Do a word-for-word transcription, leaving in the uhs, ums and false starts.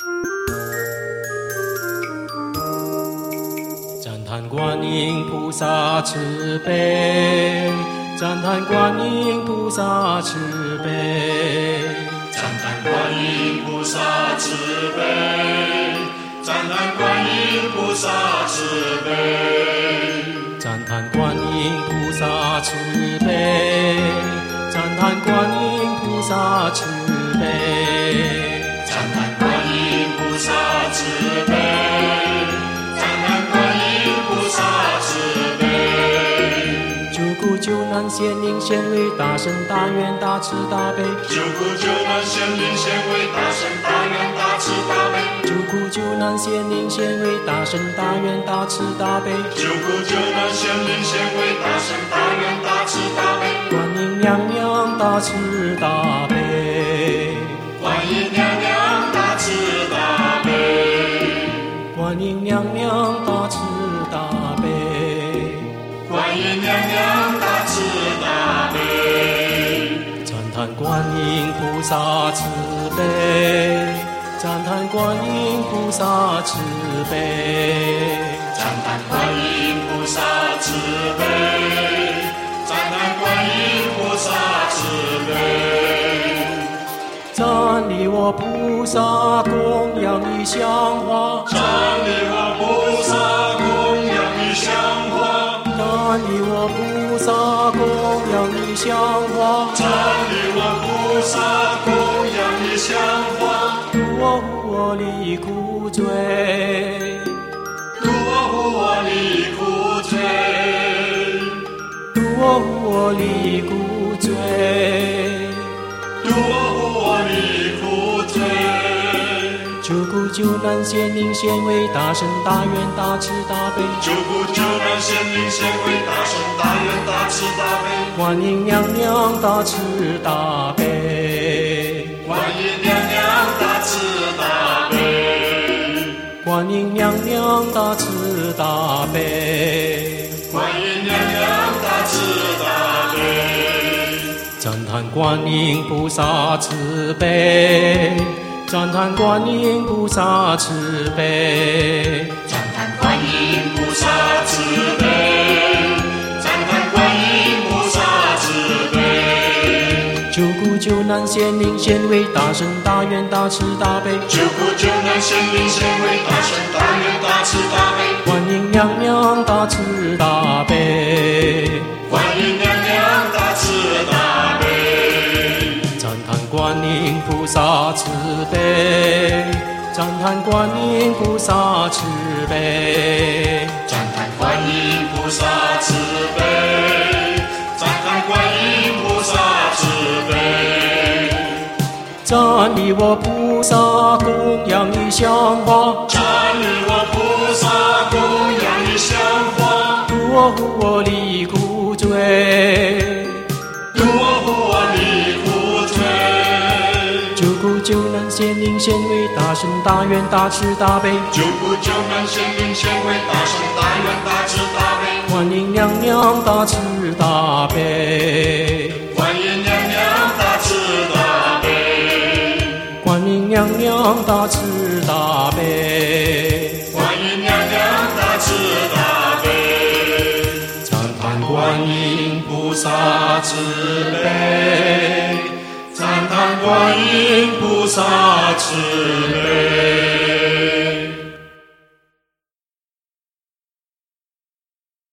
赞叹观音菩萨慈悲，赞叹观音菩萨慈悲， 赞叹观音菩萨慈悲，赞叹观音菩萨慈悲， 赞叹观音菩萨慈悲，赞叹观音菩萨慈悲， 赞叹观音菩萨慈悲，赞叹观音菩萨慈悲， 救苦救难显灵显威，大神大愿大慈大悲， 救苦救难显灵显威，大神大愿大慈大悲， 救苦救难显灵显威，大神大愿大慈大悲， 救苦救难显灵显威，大神大愿大慈大悲， 观音娘娘大慈大悲， 观音娘娘大慈大悲， 观音娘娘大慈大悲， 观音娘娘大慈大悲， 赞叹观音菩萨慈悲，赞叹观音菩萨慈悲， 赞叹观音菩萨慈悲，赞叹观音菩萨慈悲， 赞礼我菩萨供养一香花， 赞礼我菩萨供养一香花， 赞礼我菩萨供养一香花， 赞礼我菩萨供养一香花， 度我护我离苦罪， 度我护我离苦罪， 度我护我离苦罪， 度我护我离苦罪， 救苦救难显灵显威，大神大愿大慈大悲， 救苦救难显灵显威，大神大愿大慈大悲， 观音娘娘大慈大悲， 观音娘娘大慈大悲， 观音娘娘大慈大悲， 观音娘娘大慈大悲， 赞叹观音菩萨慈悲，赞叹观音菩萨慈悲， 赞叹观音菩萨慈悲，赞叹观音菩萨慈悲， 救苦救难显灵显威，大神大愿大慈大悲， 救苦救难显灵显威，大神大愿大慈大悲， 观音娘娘大慈大悲， 观音娘娘大慈大悲， 赞叹观音菩萨慈悲，赞叹观音菩萨慈悲， 赞叹观音菩萨慈悲，赞叹观音菩萨慈悲， 赞礼我菩萨供养一香花， 赞礼我菩萨供养一香花， 度我护我离苦罪， 度我护我离苦罪， 救苦救难显灵显威，大神大愿大慈大悲， 救苦救难显灵显威，大神大愿大慈大悲， 观音娘娘大慈大悲， 观音娘娘大慈大悲， 观音娘娘大慈大悲， 观音娘娘大慈大悲， 赞叹观音菩萨慈悲，赞叹观音菩萨慈